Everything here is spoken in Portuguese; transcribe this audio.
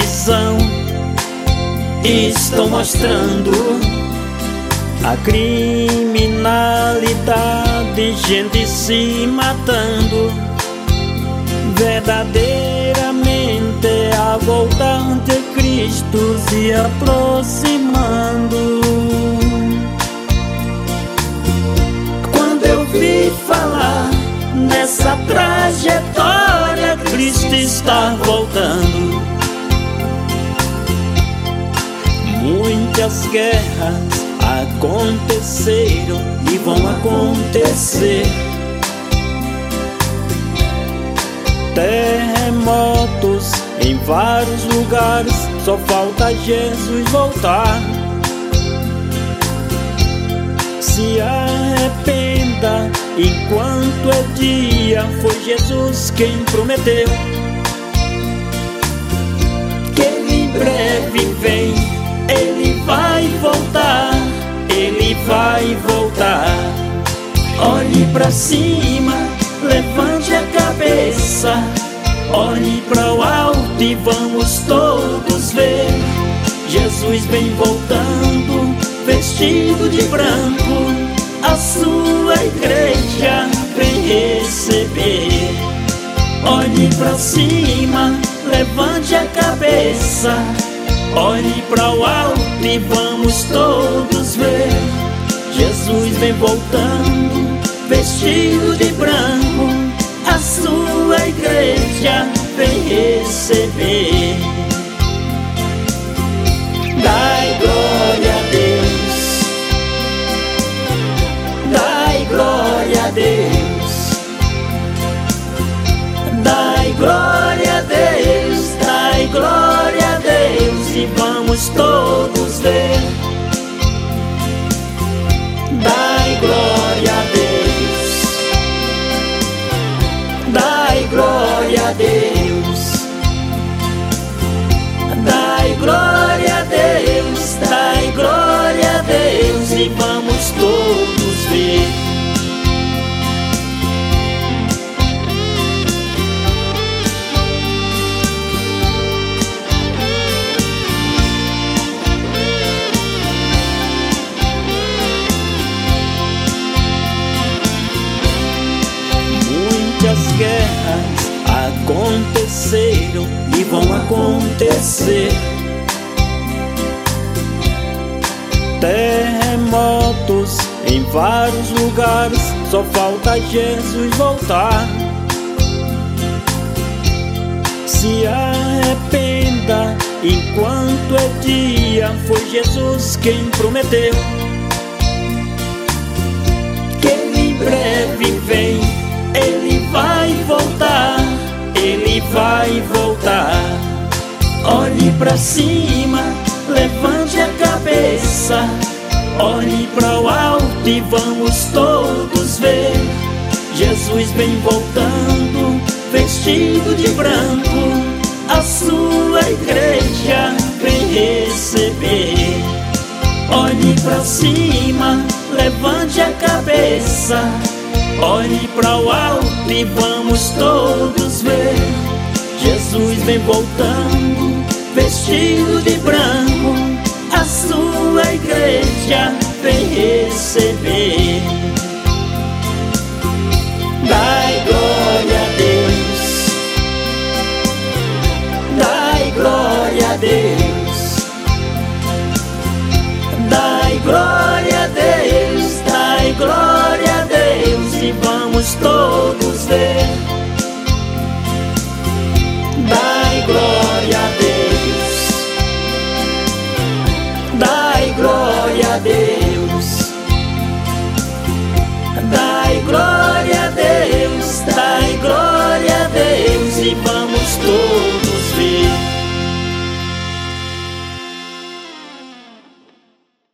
televisão estão mostrando a criminalidade, gente se matando. Verdadeiramente a volta de Cristo se aproximando. Quando eu vi falar nessa trajetória, Cristo está voltando. Muitas guerras aconteceram e vão acontecer. Terremotos em vários lugares, só falta Jesus voltar. Se arrependa enquanto é dia, foi Jesus quem prometeu que Ele em breve vem. Ele vai voltar, Ele vai voltar. Olhe pra cima, levante a cabeça, olhe para o alto e vamos todos ver. Jesus vem voltando, vestido de branco, a sua igreja vem receber. Olhe para cima, levante a cabeça, olhe para o alto e vamos todos ver. Jesus vem voltando, vestido de branco, a sua igreja vem receber. Dai glória a Deus, dai glória a Deus, dai glória a Deus, dai glória a Deus e vamos todos ver. Dai glória a Deus, dai glória a Deus, dai glória a Deus, dai glória a Deus e vamos todos ver. Muitas guerras aconteceram e vão acontecer. Terremotos em vários lugares, só falta Jesus voltar. Se arrependa enquanto é dia, foi Jesus quem prometeu que Ele em breve vem. Ele vai voltar, Ele vai voltar. Olhe pra cima, levante a cabeça, olhe para o alto e vamos todos ver. Jesus vem voltando, vestido de branco, a sua igreja vem receber. Olhe pra cima, levante a cabeça, olhe para o alto e vamos todos ver. Jesus vem voltando, vestido de branco, a sua igreja vem receber.